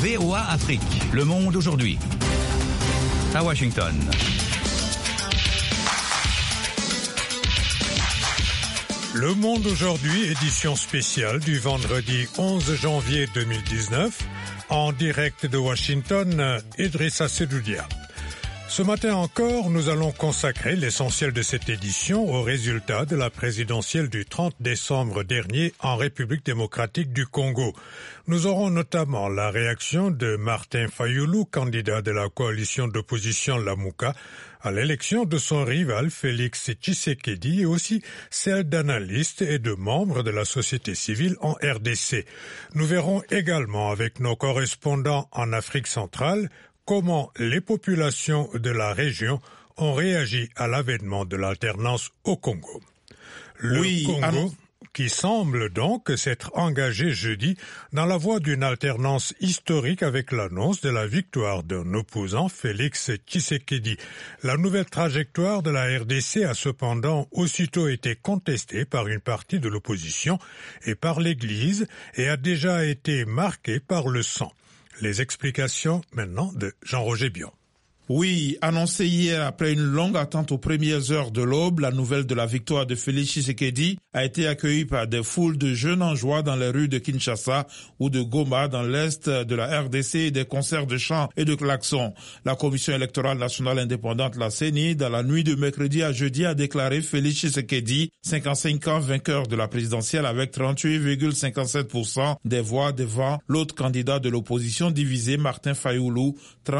VOA Afrique, le monde aujourd'hui. À Washington. Le Monde aujourd'hui, édition spéciale du vendredi 11 janvier 2019, en direct de Washington, Idrissa Sedoudia. Ce matin encore, nous allons consacrer l'essentiel de cette édition aux résultats de la présidentielle du 30 décembre dernier en République démocratique du Congo. Nous aurons notamment la réaction de Martin Fayulu, candidat de la coalition d'opposition Lamuka, à l'élection de son rival Félix Tshisekedi et aussi celle d'analystes et de membres de la société civile en RDC. Nous verrons également avec nos correspondants en Afrique centrale comment les populations de la région ont réagi à l'avènement de l'alternance au Congo. Le Congo qui semble donc s'être engagé jeudi dans la voie d'une alternance historique avec l'annonce de la victoire d'un opposant, Félix Tshisekedi. La nouvelle trajectoire de la RDC a cependant aussitôt été contestée par une partie de l'opposition et par l'Église et a déjà été marquée par le sang. Les explications maintenant de Jean-Roger Bion. Oui, annoncé hier après une longue attente aux premières heures de l'aube, la nouvelle de la victoire de Félix Tshisekedi a été accueillie par des foules de jeunes en joie dans les rues de Kinshasa ou de Goma dans l'est de la RDC et des concerts de chants et de klaxons. La Commission électorale nationale indépendante, la CENI, dans la nuit de mercredi à jeudi a déclaré Félix Tshisekedi, 55 ans vainqueur de la présidentielle avec 38,57% des voix devant l'autre candidat de l'opposition divisé, Martin Fayulu,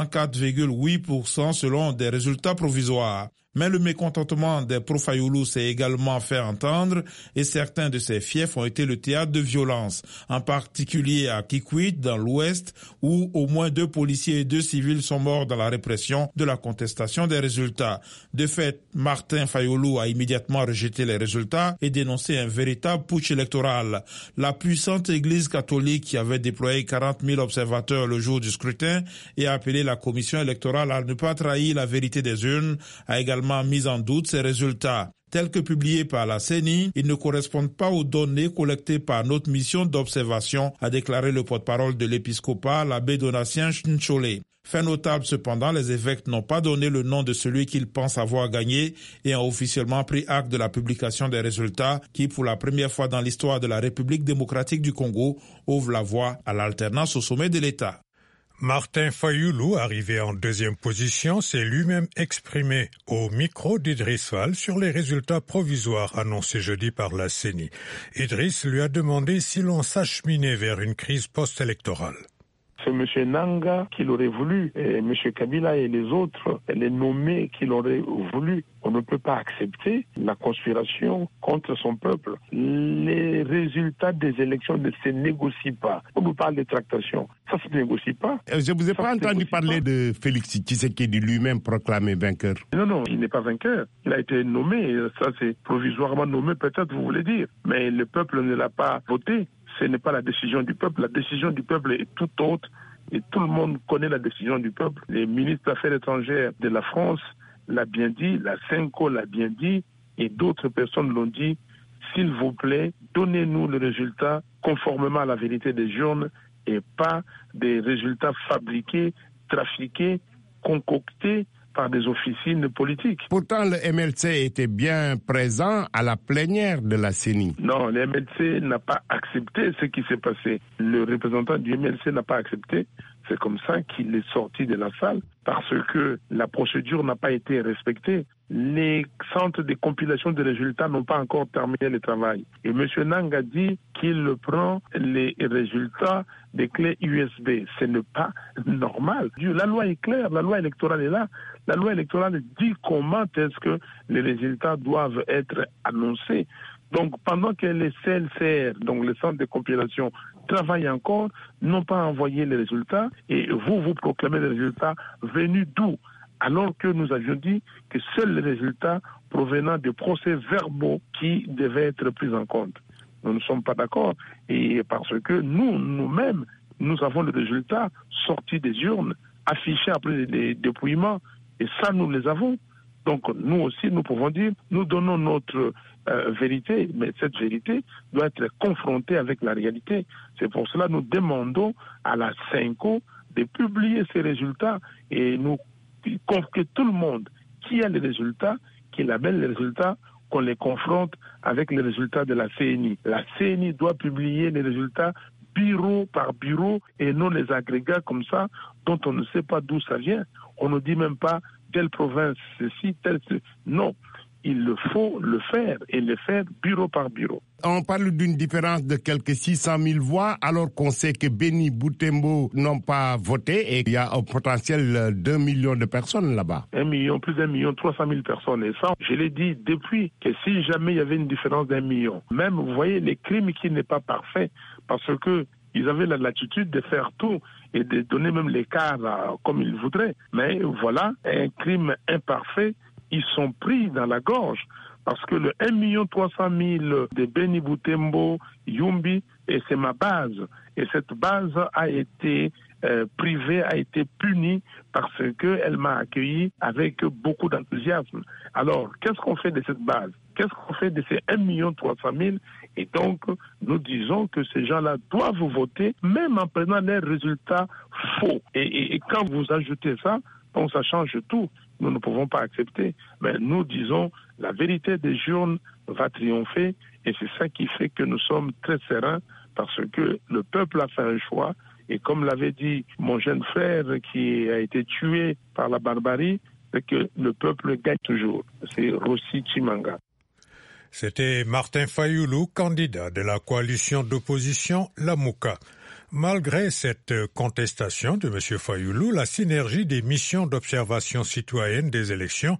34,8% selon des résultats provisoires. Mais le mécontentement des pro-Fayulu s'est également fait entendre et certains de ces fiefs ont été le théâtre de violences, en particulier à Kikwit, dans l'ouest, où au moins 2 policiers et 2 civils sont morts dans la répression de la contestation des résultats. De fait, Martin Fayulu a immédiatement rejeté les résultats et dénoncé un véritable putsch électoral. La puissante Église catholique qui avait déployé 40 000 observateurs le jour du scrutin et a appelé la commission électorale à ne pas trahir la vérité des urnes a également mis en doute ces résultats. Tels que publiés par la CENI, ils ne correspondent pas aux données collectées par notre mission d'observation, a déclaré le porte-parole de l'épiscopat, l'abbé Donatien Nchole. Fait notable cependant, les évêques n'ont pas donné le nom de celui qu'ils pensent avoir gagné et ont officiellement pris acte de la publication des résultats qui, pour la première fois dans l'histoire de la République démocratique du Congo, ouvre la voie à l'alternance au sommet de l'État. Martin Fayulu, arrivé en deuxième position, s'est lui-même exprimé au micro d'Idriss Fall sur les résultats provisoires annoncés jeudi par la CENI. Idriss lui a demandé si l'on s'acheminait vers une crise post-électorale. C'est M. Nanga qui l'aurait voulu, et M. Kabila et les autres, les nommés qui l'auraient voulu. On ne peut pas accepter la conspiration contre son peuple. Les résultats des élections ne se négocient pas. On nous parle de tractation. Ça ne se négocie pas. Je ne vous ai pas entendu parler de Félix Tshisekedi lui-même proclamé vainqueur. Non, il n'est pas vainqueur. Il a été nommé. Ça, c'est provisoirement nommé, peut-être, vous voulez dire. Mais le peuple ne l'a pas voté. Ce n'est pas la décision du peuple. La décision du peuple est tout autre et tout le monde connaît la décision du peuple. Les ministres des Affaires étrangères de la France l'a bien dit, la CENCO l'a bien dit et d'autres personnes l'ont dit. S'il vous plaît, donnez-nous le résultat conformément à la vérité des urnes et pas des résultats fabriqués, trafiqués, concoctés par des officines politiques. Pourtant, le MLC était bien présent à la plénière de la CENI. Non, le MLC n'a pas accepté ce qui s'est passé. Le représentant du MLC n'a pas accepté. C'est comme ça qu'il est sorti de la salle, parce que la procédure n'a pas été respectée. Les centres de compilation de résultats n'ont pas encore terminé le travail. Et M. Nang a dit qu'il prend les résultats des clés USB. Ce n'est pas normal. La loi est claire, la loi électorale est là. La loi électorale dit comment est-ce que les résultats doivent être annoncés. Donc, pendant que les CLCR, donc les centres de compilation, travaillent encore, n'ont pas envoyé les résultats, et vous proclamez les résultats venus d'où? Alors que nous avions dit que seuls les résultats provenant des procès-verbaux qui devaient être pris en compte. Nous ne sommes pas d'accord, et parce que nous-mêmes, nous avons les résultats sortis des urnes, affichés après les dépouillements, et ça, nous les avons. Donc nous aussi, nous pouvons dire, nous donnons notre vérité, mais cette vérité doit être confrontée avec la réalité. C'est pour cela que nous demandons à la CENCO de publier ces résultats et nous que tout le monde qui a les résultats, qui labelle les résultats, qu'on les confronte avec les résultats de la CNI. La CNI doit publier les résultats bureau par bureau et non les agrégats comme ça dont on ne sait pas d'où ça vient. On ne dit même pas telle province, ceci, telle... Non, il faut le faire et le faire bureau par bureau. On parle d'une différence de quelques 600 000 voix, alors qu'on sait que Béni Boutembo n'ont pas voté et il y a un potentiel d'1 million de personnes là-bas. 1 million, plus d'1 300 000 personnes. Et ça, je l'ai dit depuis que si jamais il y avait une différence d'1 million, même, vous voyez, les crimes qui n'est pas parfait, parce que ils avaient la latitude de faire tout et de donner même l'écart comme ils voudraient. Mais voilà, un crime imparfait, ils sont pris dans la gorge. Parce que le 1 300 000 de Béni Boutembo, Yumbi, et c'est ma base. Et cette base a été privée, a été punie parce qu'elle m'a accueilli avec beaucoup d'enthousiasme. Alors, qu'est-ce qu'on fait de cette base? Qu'est-ce qu'on fait de ces 1 300 000? Et donc, nous disons que ces gens-là doivent voter, même en prenant les résultats faux. Et quand vous ajoutez ça, donc ça change tout. Nous ne pouvons pas accepter. Mais nous disons, la vérité des urnes va triompher et c'est ça qui fait que nous sommes très sereins parce que le peuple a fait un choix et comme l'avait dit mon jeune frère qui a été tué par la barbarie, c'est que le peuple gagne toujours. C'est Rossi Chimanga. C'était Martin Fayoulou, candidat de la coalition d'opposition Lamouka. Malgré cette contestation de M. Fayoulou, la synergie des missions d'observation citoyenne des élections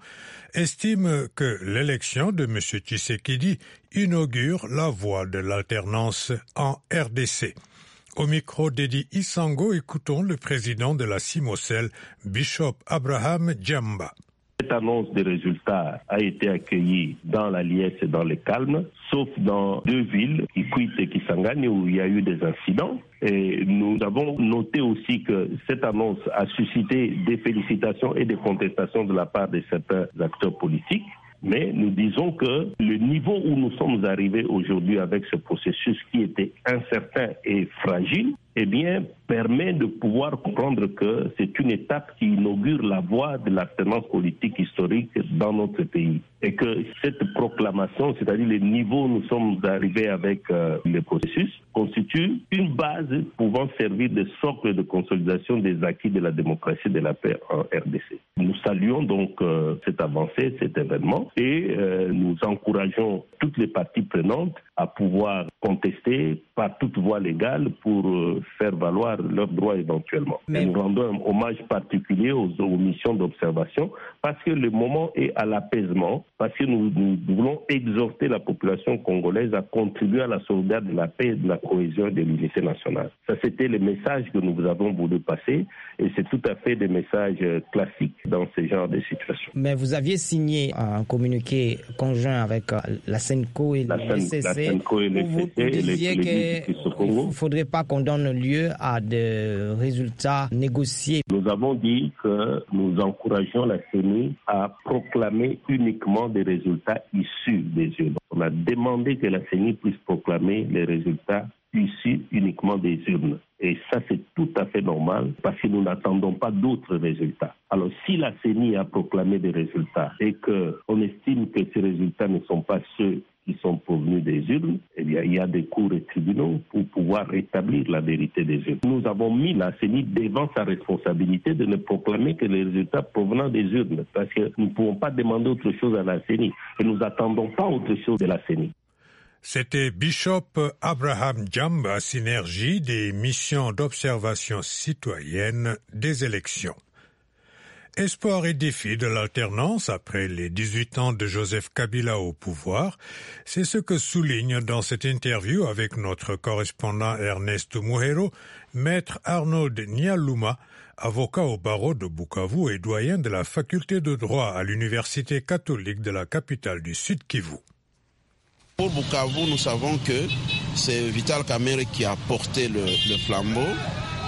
estime que l'élection de M. Tshisekedi inaugure la voie de l'alternance en RDC. Au micro d'Edi Isango, écoutons le président de la CIMOCEL, Bishop Abraham Djamba. Cette annonce des résultats a été accueillie dans la liesse et dans le calme, sauf dans 2 villes, Kikwit et Kisangani, où il y a eu des incidents. Et nous avons noté aussi que cette annonce a suscité des félicitations et des contestations de la part de certains acteurs politiques. Mais nous disons que le niveau où nous sommes arrivés aujourd'hui avec ce processus qui était incertain et fragile, eh bien, permet de pouvoir comprendre que c'est une étape qui inaugure la voie de l'alternance politique historique dans notre pays. Et que cette proclamation, c'est-à-dire le niveau où nous sommes arrivés avec le processus, constitue une base pouvant servir de socle de consolidation des acquis de la démocratie et de la paix en RDC. Nous saluons donc cette avancée, cet événement, et nous encourageons toutes les parties prenantes à pouvoir contester par toute voie légale pour faire valoir leurs droits éventuellement. Mais nous rendons un hommage particulier aux missions d'observation parce que le moment est à l'apaisement, parce que nous voulons exhorter la population congolaise à contribuer à la sauvegarde de la paix, de la cohésion et de l'unité nationale. Ça, c'était le message que nous avons voulu passer et c'est tout à fait des messages classiques dans ce genre de situation. Mais vous aviez signé un communiqué conjoint avec la CENCO et le CC. Vous disiez qu'il ne faudrait pas qu'on donne lieu à des résultats négociés. Nous avons dit que nous encourageons la CENI à proclamer uniquement des résultats issus des urnes. On a demandé que la CENI puisse proclamer les résultats issus uniquement des urnes. Et ça, c'est tout à fait normal parce que nous n'attendons pas d'autres résultats. Alors, si la CENI a proclamé des résultats et qu'on estime que ces résultats ne sont pas ceux qui sont provenus des urnes, eh bien, il y a des cours et tribunaux pour pouvoir établir la vérité des urnes. Nous avons mis la CENI devant sa responsabilité de ne proclamer que les résultats provenant des urnes, parce que nous ne pouvons pas demander autre chose à la CENI et nous n'attendons pas autre chose de la CENI. C'était Bishop Abraham Djamba, synergie des missions d'observation citoyenne des élections. Espoir et défi de l'alternance après les 18 ans de Joseph Kabila au pouvoir, c'est ce que souligne dans cette interview avec notre correspondant Ernest Muhero, Maître Arnaud Nialouma, avocat au barreau de Bukavu et doyen de la faculté de droit à l'université catholique de la capitale du Sud Kivu. Pour Bukavu, nous savons que c'est Vital Kamerhe qui a porté le flambeau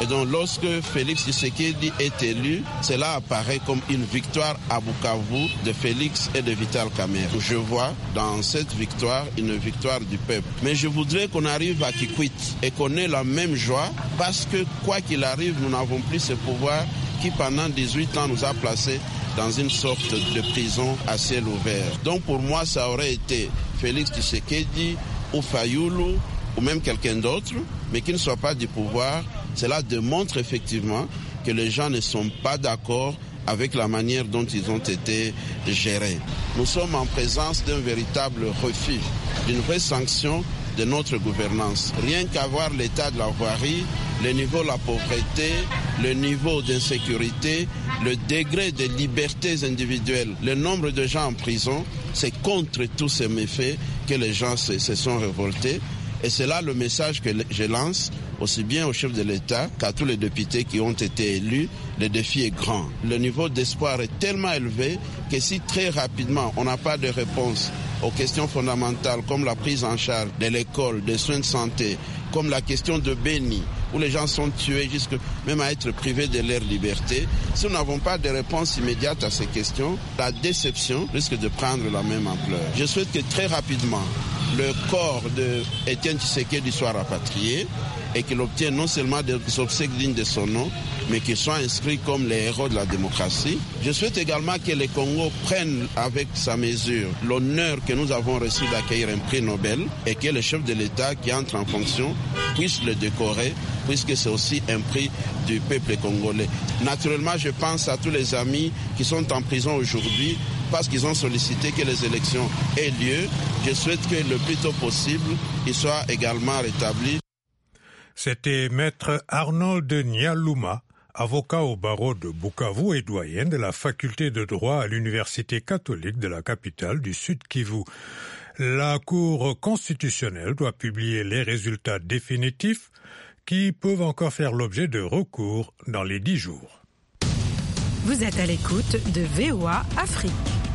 Et donc lorsque Félix Tshisekedi est élu, cela apparaît comme une victoire à Bukavu de Félix et de Vital Kamerhe. Je vois dans cette victoire une victoire du peuple. Mais je voudrais qu'on arrive à Kikwit et qu'on ait la même joie parce que quoi qu'il arrive, nous n'avons plus ce pouvoir qui pendant 18 ans nous a placés dans une sorte de prison à ciel ouvert. Donc pour moi, ça aurait été Félix Tshisekedi ou Fayulu ou même quelqu'un d'autre, mais qui ne soit pas du pouvoir. Cela démontre effectivement que les gens ne sont pas d'accord avec la manière dont ils ont été gérés. Nous sommes en présence d'un véritable refus, d'une vraie sanction de notre gouvernance. Rien qu'à voir l'état de la voirie, le niveau de la pauvreté, le niveau d'insécurité, le degré de libertés individuelles, le nombre de gens en prison, c'est contre tous ces méfaits que les gens se sont révoltés. Et c'est là le message que je lance, aussi bien au chef de l'État qu'à tous les députés qui ont été élus. Le défi est grand. Le niveau d'espoir est tellement élevé que si très rapidement on n'a pas de réponse aux questions fondamentales comme la prise en charge de l'école, des soins de santé, comme la question de Beni, où les gens sont tués jusqu'à même à être privés de leur liberté. Si nous n'avons pas de réponse immédiate à ces questions, la déception risque de prendre la même ampleur. Je souhaite que très rapidement, le corps d'Étienne Tshisekedi soit rapatrié et qu'il obtienne non seulement des obsèques dignes de son nom, mais qu'il soit inscrit comme les héros de la démocratie. Je souhaite également que le Congo prenne avec sa mesure l'honneur que nous avons reçu d'accueillir un prix Nobel et que le chef de l'État qui entre en fonction puisse le décorer, puisque c'est aussi un prix du peuple congolais. Naturellement, je pense à tous les amis qui sont en prison aujourd'hui parce qu'ils ont sollicité que les élections aient lieu. Je souhaite que le plus tôt possible, ils soient également rétablis. C'était maître Arnold Nyaluma, avocat au barreau de Bukavu et doyen de la faculté de droit à l'université catholique de la capitale du Sud Kivu. La Cour constitutionnelle doit publier les résultats définitifs qui peuvent encore faire l'objet de recours dans les 10 jours. Vous êtes à l'écoute de VOA Afrique.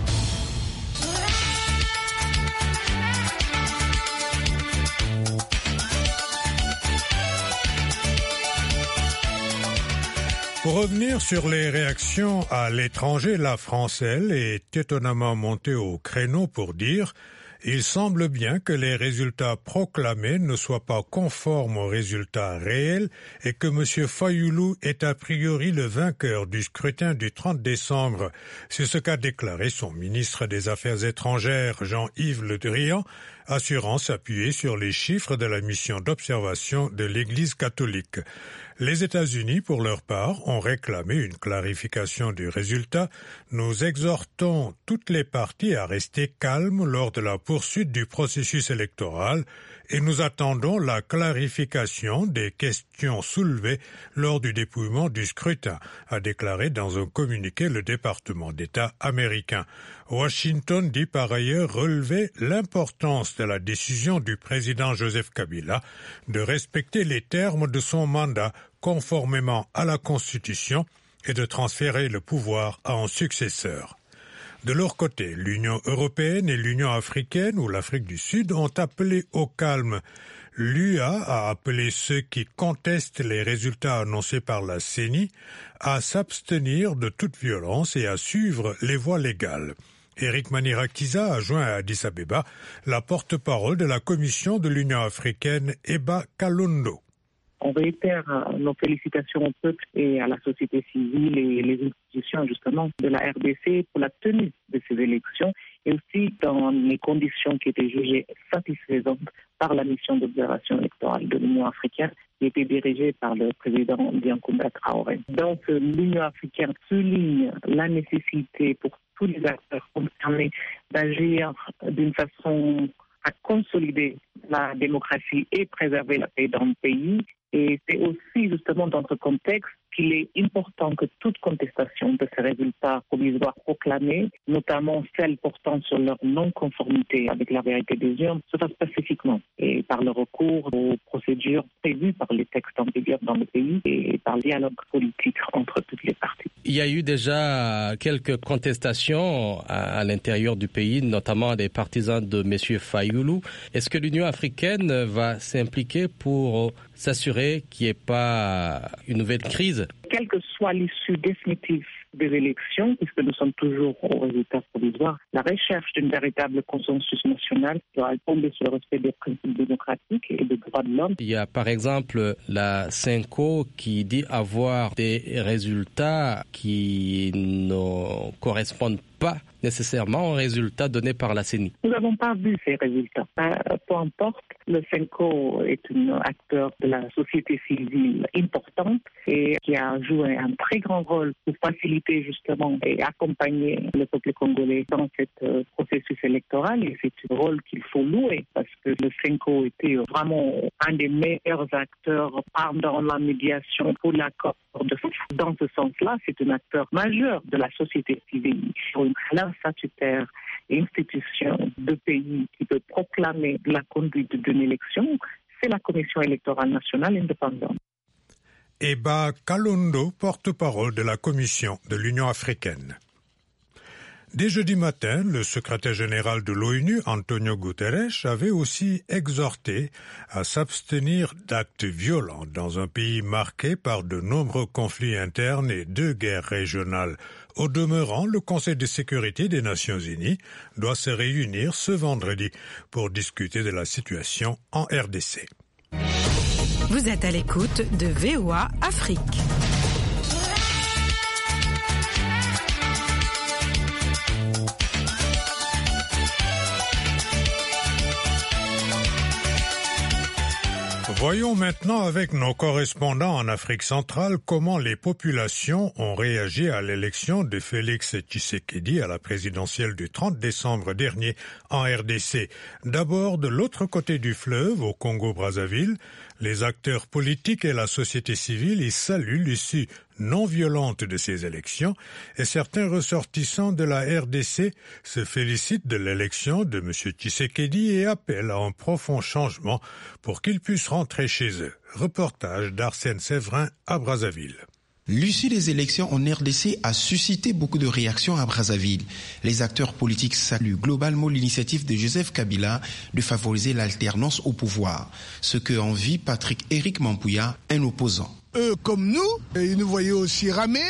Pour revenir sur les réactions à l'étranger, la France, elle, est étonnamment montée au créneau pour dire « Il semble bien que les résultats proclamés ne soient pas conformes aux résultats réels et que M. Fayulu est a priori le vainqueur du scrutin du 30 décembre. » C'est ce qu'a déclaré son ministre des Affaires étrangères, Jean-Yves Le Drian, assurant s'appuyer sur les chiffres de la mission d'observation de l'Église catholique. Les États-Unis, pour leur part, ont réclamé une clarification du résultat. Nous exhortons toutes les parties à rester calmes lors de la poursuite du processus électoral et nous attendons la clarification des questions soulevées lors du dépouillement du scrutin, a déclaré dans un communiqué le département d'État américain. Washington dit par ailleurs relever l'importance de la décision du président Joseph Kabila de respecter les termes de son mandat conformément à la Constitution et de transférer le pouvoir à un successeur. De leur côté, l'Union européenne et l'Union africaine ou l'Afrique du Sud ont appelé au calme. L'UA a appelé ceux qui contestent les résultats annoncés par la CENI à s'abstenir de toute violence et à suivre les voies légales. Eric Manirakiza a joint à Addis Abeba la porte-parole de la Commission de l'Union africaine, Eba Kalondo. On réitère nos félicitations au peuple et à la société civile et les institutions justement de la RDC pour la tenue de ces élections et aussi dans les conditions qui étaient jugées satisfaisantes par la mission d'observation électorale de l'Union africaine qui était dirigée par le président Diankounda Traoré. Donc l'Union africaine souligne la nécessité pour tous les acteurs concernés d'agir d'une façon à consolider la démocratie et préserver la paix dans le pays. Et c'est aussi justement dans ce contexte qu'il est important que toute contestation de ces résultats provisoires proclamés, notamment celles portant sur leur non-conformité avec la vérité des urnes, se fasse pacifiquement et par le recours aux procédures prévues par les textes en vigueur dans le pays et par le dialogue politique entre toutes les parties. Il y a eu déjà quelques contestations à l'intérieur du pays, notamment des partisans de M. Fayulu. Est-ce que l'Union africaine va s'impliquer pour s'assurer qu'il n'y ait pas une nouvelle crise? Quelle que soit l'issue définitive des élections, puisque nous sommes toujours au résultat provisoire, la recherche d'une véritable consensus national qui doit tomber sur le respect des principes démocratiques et des droits de l'homme. Il y a par exemple la CENCO qui dit avoir des résultats qui ne correspondent pas nécessairement aux résultats donnés par la CENI. Nous n'avons pas vu ces résultats. Peu importe, le CENCO est un acteur de la société civile importante et qui a joué un très grand rôle pour faciliter justement et accompagner le peuple congolais dans ce processus électoral. Et c'est un rôle qu'il faut louer parce que le CENCO était vraiment un des meilleurs acteurs pendant la médiation pour l'accord de Sousse. Dans ce sens-là, c'est un acteur majeur de la société civile. Une classe statutaire et institution de pays qui peut proclamer la conduite d'une élection, c'est la Commission électorale nationale indépendante. Eba Kalondo, porte-parole de la Commission de l'Union africaine. Dès jeudi matin, le secrétaire général de l'ONU, Antonio Guterres, avait aussi exhorté à s'abstenir d'actes violents dans un pays marqué par de nombreux conflits internes et deux guerres régionales. Au demeurant, le Conseil de sécurité des Nations Unies doit se réunir ce vendredi pour discuter de la situation en RDC. Vous êtes à l'écoute de VOA Afrique. Voyons maintenant avec nos correspondants en Afrique centrale comment les populations ont réagi à l'élection de Félix Tshisekedi à la présidentielle du 30 décembre dernier en RDC. D'abord, de l'autre côté du fleuve, au Congo-Brazzaville, les acteurs politiques et la société civile y saluent l'issue non violente de ces élections et certains ressortissants de la RDC se félicitent de l'élection de M. Tshisekedi et appellent à un profond changement pour qu'ils puissent rentrer chez eux. Reportage d'Arsène Séverin à Brazzaville. L'issue des élections en RDC a suscité beaucoup de réactions à Brazzaville. Les acteurs politiques saluent globalement l'initiative de Joseph Kabila de favoriser l'alternance au pouvoir, ce que envie Patrick-Éric Mampouya, un opposant. Eux comme nous, ils nous voyaient aussi ramer,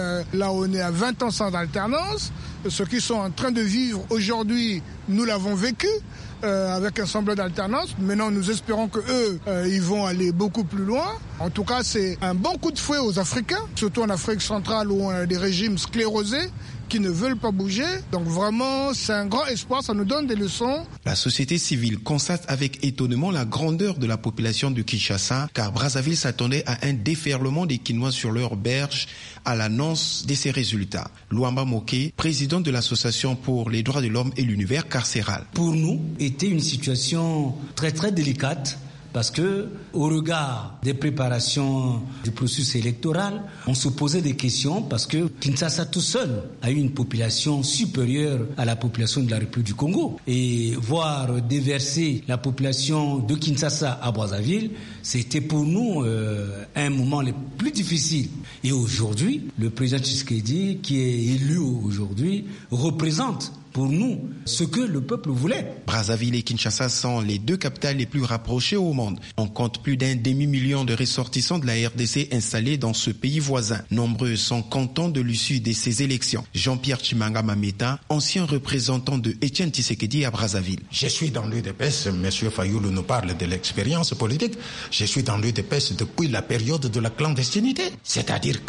là on est à 20 ans sans alternance, ce qu'ils sont en train de vivre aujourd'hui, nous l'avons vécu. Avec un semblant d'alternance. Maintenant, nous espérons qu'eux, ils vont aller beaucoup plus loin. En tout cas, c'est un bon coup de fouet aux Africains, surtout en Afrique centrale où on a des régimes sclérosés qui ne veulent pas bouger. Donc vraiment, c'est un grand espoir, ça nous donne des leçons. La société civile constate avec étonnement la grandeur de la population de Kinshasa, car Brazzaville s'attendait à un déferlement des Kinois sur leurs berges à l'annonce de ces résultats. Luamba Moké, président de l'Association pour les droits de l'homme et l'univers carcéral. Pour nous, était une situation très très délicate. Parce que, au regard des préparations du processus électoral, on se posait des questions parce que Kinshasa tout seul a eu une population supérieure à la population de la République du Congo. Et voir déverser la population de Kinshasa à Brazzaville, c'était pour nous un moment le plus difficile. Et aujourd'hui, le président Tshisekedi, qui est élu aujourd'hui, représente pour nous ce que le peuple voulait. Brazzaville et Kinshasa sont les deux capitales les plus rapprochées au monde. On compte plus d'un demi-million de ressortissants de la RDC installés dans ce pays voisin. Nombreux sont contents de l'issue de ces élections. Jean-Pierre Chimanga Mameta, ancien représentant de Etienne Tshisekedi à Brazzaville. Je suis dans l'UDPS, M. Fayulu nous parle de l'expérience politique. Je suis dans l'UDPS depuis la période de la clandestinité, c'est-à-dire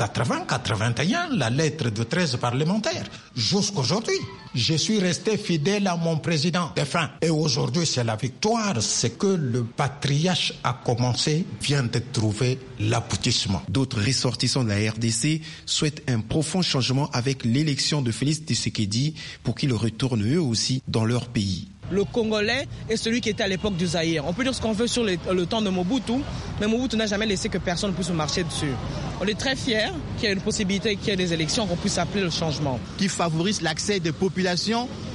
80-81, la lettre de 13 parlementaires. Jusqu'aujourd'hui, je suis resté fidèle à mon président défunt. Et aujourd'hui, c'est la victoire. C'est que le patriarche a commencé, vient de trouver l'aboutissement. D'autres ressortissants de la RDC souhaitent un profond changement avec l'élection de Félix Tshisekedi pour qu'ils retournent eux aussi dans leur pays. Le Congolais est celui qui était à l'époque du Zaïre. On peut dire ce qu'on veut sur le temps de Mobutu, mais Mobutu n'a jamais laissé que personne puisse marcher dessus. On est très fiers qu'il y ait une possibilité qu'il y ait des élections, qu'on puisse appeler le changement. Qui favorise l'accès des populations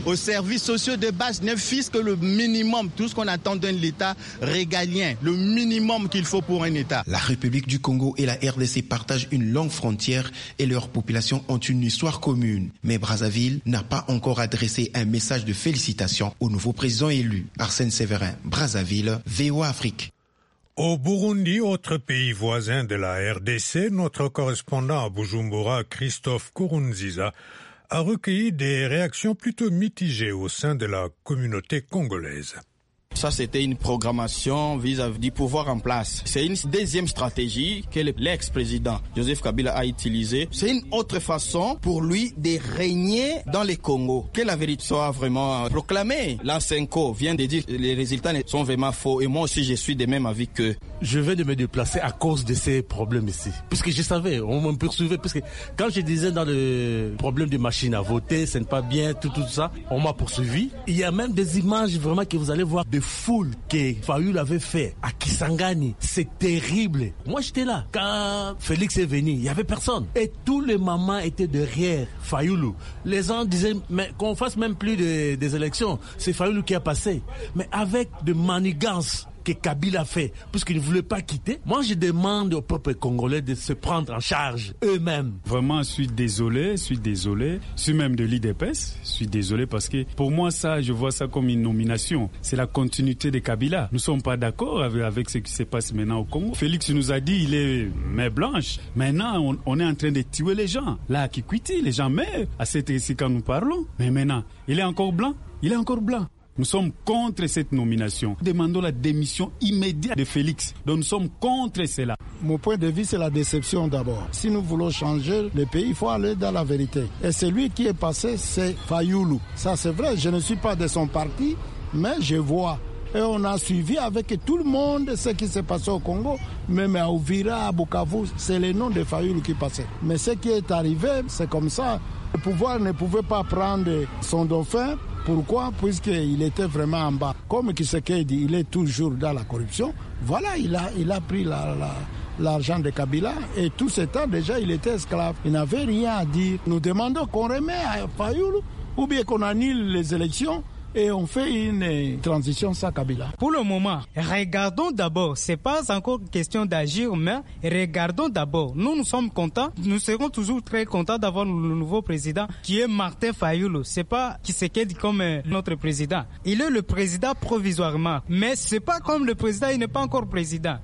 aux services sociaux de base, ne fût-ce que le minimum, tout ce qu'on attend d'un État régalien, le minimum qu'il faut pour un État. La République du Congo et la RDC partagent une longue frontière et leurs populations ont une histoire commune. Mais Brazzaville n'a pas encore adressé un message de félicitations au nouveau président élu. Arsène Séverin, Brazzaville, VOA Afrique. Au Burundi, autre pays voisin de la RDC, notre correspondant à Bujumbura, Christophe Kurunziza, a recueilli des réactions plutôt mitigées au sein de la communauté congolaise. Ça, c'était une programmation vis-à-vis du pouvoir en place. C'est une deuxième stratégie que l'ex-président Joseph Kabila a utilisée. C'est une autre façon pour lui de régner dans le Congo. Que la vérité soit vraiment proclamée. L'Ansenko vient de dire que les résultats sont vraiment faux. Et moi aussi, je suis de même avis que... Je vais de me déplacer à cause de ces problèmes ici. Puisque je savais, on me poursuivait. Parce que quand je disais dans le problème de machine à voter, ce n'est pas bien, tout ça, on m'a poursuivi. Il y a même des images vraiment que vous allez voir de foule que Fayoulou avait fait à Kisangani. C'est terrible. Moi, j'étais là. Quand Félix est venu, il n'y avait personne. Et tous les mamans étaient derrière Fayoulou. Les gens disaient mais qu'on fasse même plus des élections. C'est Fayoulou qui a passé. Mais avec de manigances que Kabila fait, puisqu'il ne voulait pas quitter. Moi, je demande aux peuples congolais de se prendre en charge eux-mêmes. Vraiment, je suis désolé. Je suis même de l'IDPS. Je suis désolé parce que pour moi, ça, je vois ça comme une nomination. C'est la continuité de Kabila. Nous ne sommes pas d'accord avec ce qui se passe maintenant au Congo. Félix nous a dit il est main blanche. Maintenant, on est en train de tuer les gens. Là, à Kikwiti, les gens meurent à cette ici quand nous parlons. Mais maintenant, il est encore blanc. Il est encore blanc. Nous sommes contre cette nomination. Demandons la démission immédiate de Félix. Donc nous sommes contre cela. Mon point de vue, c'est la déception d'abord. Si nous voulons changer le pays, il faut aller dans la vérité. Et celui qui est passé, c'est Fayoulou. Ça, c'est vrai, je ne suis pas de son parti, mais je vois. Et on a suivi avec tout le monde ce qui s'est passé au Congo. Même à Ouvira, à Bukavu, c'est le nom de Fayoulou qui passait. Mais ce qui est arrivé, c'est comme ça. Le pouvoir ne pouvait pas prendre son dauphin. Pourquoi? Puisqu'il était vraiment en bas. Comme Tshisekedi, il est toujours dans la corruption. Voilà, il a pris l'argent de Kabila et tout ce temps déjà il était esclave. Il n'avait rien à dire. Nous demandons qu'on remet à Fayoulou ou bien qu'on annule les élections. Et on fait une transition sans Kabila. Pour le moment, regardons d'abord. C'est pas encore question d'agir, mais regardons d'abord. Nous sommes contents. Nous serons toujours très contents d'avoir le nouveau président qui est Martin Fayoulou. C'est pas Tshisekedi comme notre président. Il est le président provisoirement. Mais c'est pas comme le président, il n'est pas encore président.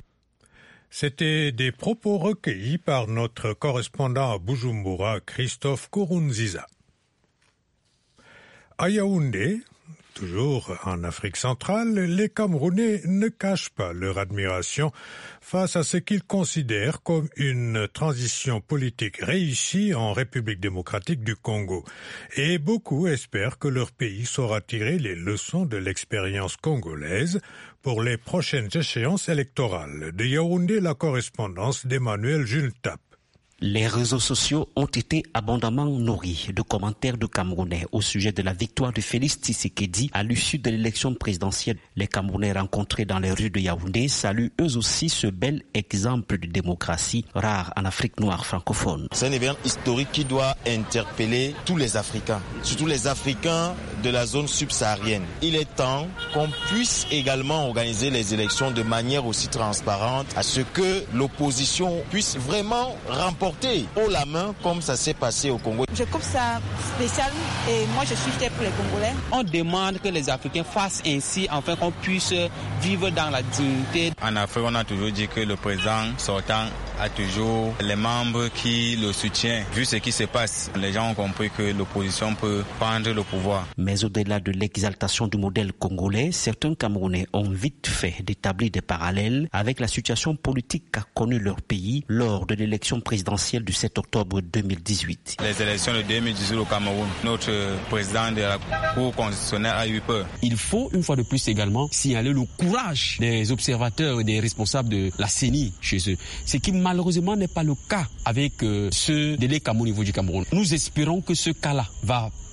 C'était des propos recueillis par notre correspondant à Bujumbura, Christophe Kurunziza. À Yaoundé, toujours en Afrique centrale, les Camerounais ne cachent pas leur admiration face à ce qu'ils considèrent comme une transition politique réussie en République démocratique du Congo. Et beaucoup espèrent que leur pays saura tirer les leçons de l'expérience congolaise pour les prochaines échéances électorales. De Yaoundé, la correspondance d'Emmanuel Jultap. Les réseaux sociaux ont été abondamment nourris de commentaires de Camerounais au sujet de la victoire de Félix Tshisekedi à l'issue de l'élection présidentielle. Les Camerounais rencontrés dans les rues de Yaoundé saluent eux aussi ce bel exemple de démocratie rare en Afrique noire francophone. C'est un événement historique qui doit interpeller tous les Africains, surtout les Africains de la zone subsaharienne. Il est temps qu'on puisse également organiser les élections de manière aussi transparente à ce que l'opposition puisse vraiment remporter haut la main comme ça s'est passé au Congo. Je trouve ça spécial et moi je suis fier pour les Congolais. On demande que les Africains fassent ainsi afin qu'on puisse vivre dans la dignité. En Afrique, on a toujours dit que le président sortant a toujours les membres qui le soutiennent. Vu ce qui se passe, les gens ont compris que l'opposition peut prendre le pouvoir. Mais au-delà de l'exaltation du modèle congolais, certains Camerounais ont vite fait d'établir des parallèles avec la situation politique qu'a connue leur pays lors de l'élection présidentielle du 7 octobre 2018. Les élections de 2018 au Cameroun, notre président de la Cour constitutionnelle a eu peur. Il faut une fois de plus également signaler le courage des observateurs et des responsables de la CENI chez eux. Ce qui malheureusement n'est pas le cas avec ceux de l'ECAM au niveau du Cameroun. Nous espérons que ce cas-là va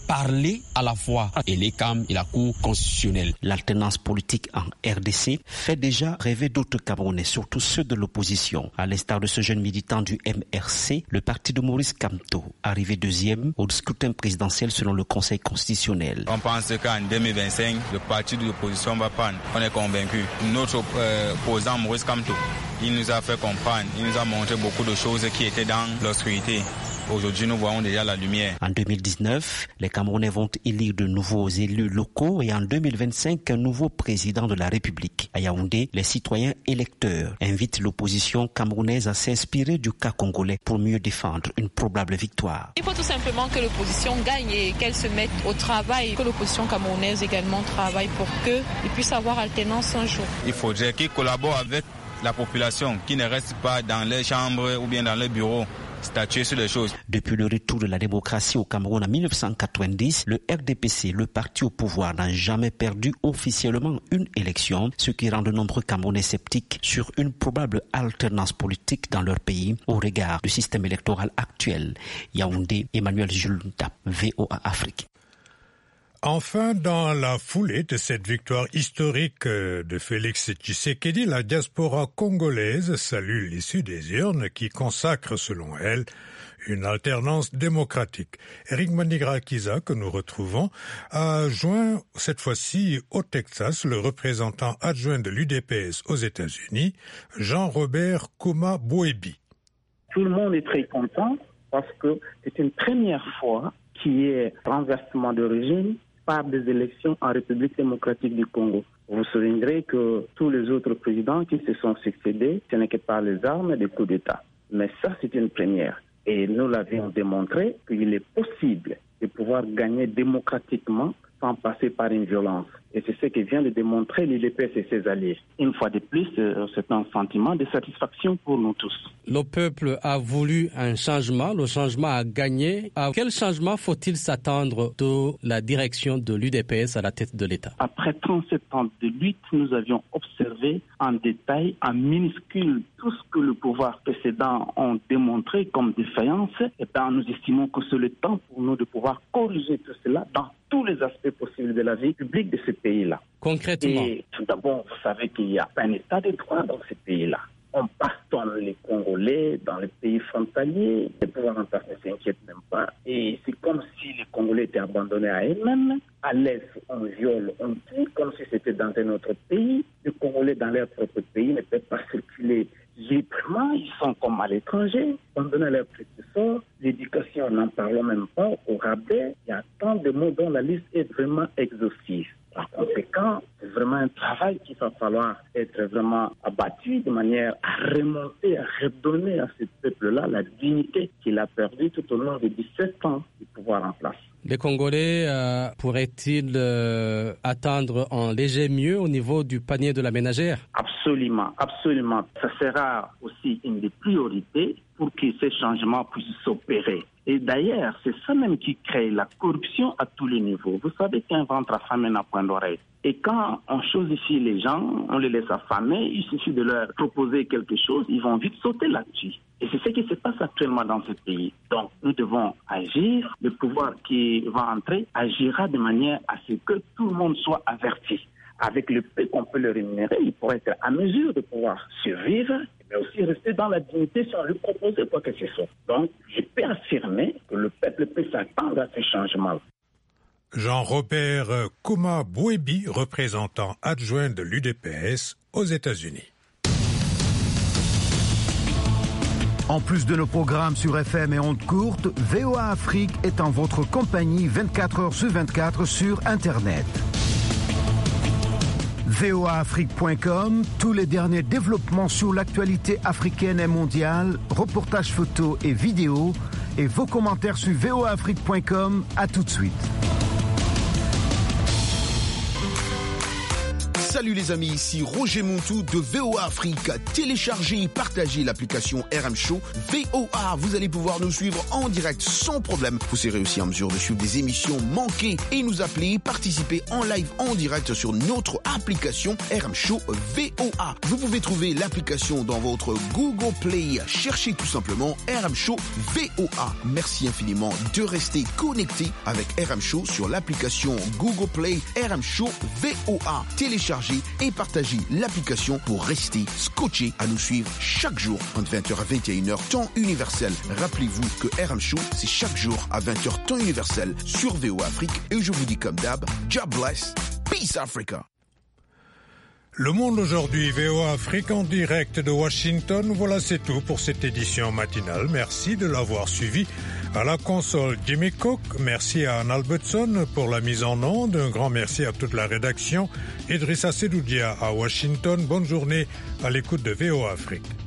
parler à la fois et les CAM et la Cour constitutionnelle. L'alternance politique en RDC fait déjà rêver d'autres Camerounais, surtout ceux de l'opposition. À l'instar de ce jeune militant du MRC, le parti de Maurice Kamto, arrivé deuxième au scrutin présidentiel selon le Conseil constitutionnel. On pense qu'en 2025, le parti de l'opposition va prendre. On est convaincu. Notre opposant Maurice Kamto, il nous a fait comprendre, il nous a montré beaucoup de choses qui étaient dans l'obscurité. Aujourd'hui, nous voyons déjà la lumière. En 2019, les Camerounais vont élire de nouveaux élus locaux et en 2025, un nouveau président de la République. À Yaoundé, les citoyens électeurs invitent l'opposition camerounaise à s'inspirer du cas congolais pour mieux défendre une probable victoire. Il faut tout simplement que l'opposition gagne et qu'elle se mette au travail, que l'opposition camerounaise également travaille pour qu'ils puissent avoir alternance un jour. Il faudrait qu'ils collaborent avec la population, qui ne reste pas dans les chambres ou bien dans les bureaux. Statuer sur les choses. Depuis le retour de la démocratie au Cameroun en 1990, le RDPC, le parti au pouvoir, n'a jamais perdu officiellement une élection, ce qui rend de nombreux Camerounais sceptiques sur une probable alternance politique dans leur pays au regard du système électoral actuel. Yaoundé, Emmanuel Julunda, VOA Afrique. Enfin, dans la foulée de cette victoire historique de Félix Tshisekedi, la diaspora congolaise salue l'issue des urnes qui consacre, selon elle, une alternance démocratique. Eric Manigrakiza, que nous retrouvons, a joint cette fois-ci au Texas le représentant adjoint de l'UDPS aux États-Unis, Jean-Robert Kouma-Bouébi. Tout le monde est très content parce que c'est une première fois qu'il y ait renversement de régime par des élections en République démocratique du Congo. Vous soulignerez que tous les autres présidents qui se sont succédés, ce n'est que par les armes des coups d'État. Mais ça, c'est une première. Et nous l'avions démontré qu'il est possible de pouvoir gagner démocratiquement sans passer par une violence. Et c'est ce que vient de démontrer l'UDPS et ses alliés. Une fois de plus, c'est un sentiment de satisfaction pour nous tous. Le peuple a voulu un changement, le changement a gagné. À quel changement faut-il s'attendre de la direction de l'UDPS à la tête de l'État? Après 37 ans de lutte, nous avions observé en détail, en minuscule, tout ce que le pouvoir précédent a démontré comme défaillance. Et bien, nous estimons que c'est le temps pour nous de pouvoir corriger tout cela dans tous les aspects possibles de la vie publique de ce pays-là. Concrètement? Et tout d'abord, vous savez qu'il n'y a pas un état de droit dans ce pays-là. On bastonne les Congolais dans les pays frontaliers. Les pouvoirs en place ne s'inquiètent même pas. Et c'est comme si les Congolais étaient abandonnés à eux-mêmes. À l'Est, on viole, on tue, comme si c'était dans un autre pays. Les Congolais, dans leur propre pays, ne peuvent pas circuler librement. Ils sont comme à l'étranger. On donne leur petit sort. L'éducation, n'en parlons même pas. Au rabais, il y a tant de mots dont la liste est vraiment exhaustive. Par conséquent, c'est vraiment un travail qu'il va falloir être vraiment abattu de manière à remonter, à redonner à ce peuple-là la dignité qu'il a perdue tout au long de 17 ans du pouvoir en place. Les Congolais pourraient-ils attendre un léger mieux au niveau du panier de la ménagère? Absolument, absolument. Ça sera aussi une des priorités pour que ces changements puissent s'opérer. Et d'ailleurs, c'est ça même qui crée la corruption à tous les niveaux. Vous savez qu'un ventre affamé n'a point d'oreille. Et quand on chosifie les gens, on les laisse affamer, il suffit de leur proposer quelque chose, ils vont vite sauter là-dessus. Et c'est ce qui se passe actuellement dans ce pays. Donc, nous devons agir. Le pouvoir qui va entrer agira de manière à ce que tout le monde soit averti. Avec le peu qu'on peut le rémunérer, il pourrait être à mesure de pouvoir survivre, mais aussi rester dans la dignité si on lui proposait quoi que ce soit. Donc, je peux affirmer que le peuple peut s'attendre à ces changements. Jean-Robert Kouma-Bouébi, représentant adjoint de l'UDPS aux États-Unis. En plus de nos programmes sur FM et ondes courtes, VOA Afrique est en votre compagnie 24 heures sur 24 sur Internet. voaafrique.com, tous les derniers développements sur l'actualité africaine et mondiale, reportages photos et vidéos, et vos commentaires sur voaafrique.com. À tout de suite. Salut les amis, ici Roger Montou de VOA Afrique. Téléchargez et partagez l'application RM Show VOA. Vous allez pouvoir nous suivre en direct sans problème. Vous serez aussi en mesure de suivre des émissions manquées et nous appeler, participer en live en direct sur notre application RM Show VOA. Vous pouvez trouver l'application dans votre Google Play. Cherchez tout simplement RM Show VOA. Merci infiniment de rester connecté avec RM Show sur l'application Google Play RM Show VOA. Téléchargez et partagez l'application pour rester scotché à nous suivre chaque jour entre 20h à 21h temps universel. Rappelez-vous que RM Show, c'est chaque jour à 20h temps universel sur VOA Afrique. Et je vous dis comme d'hab, God bless, peace Africa. Le Monde aujourd'hui, VOA Afrique en direct de Washington. Voilà, c'est tout pour cette édition matinale. Merci de l'avoir suivi. À la console, Jimmy Cook. Merci à Anne Albertson pour la mise en onde. Un grand merci à toute la rédaction. Idrissa Sedoudia à Washington. Bonne journée à l'écoute de VOA Afrique.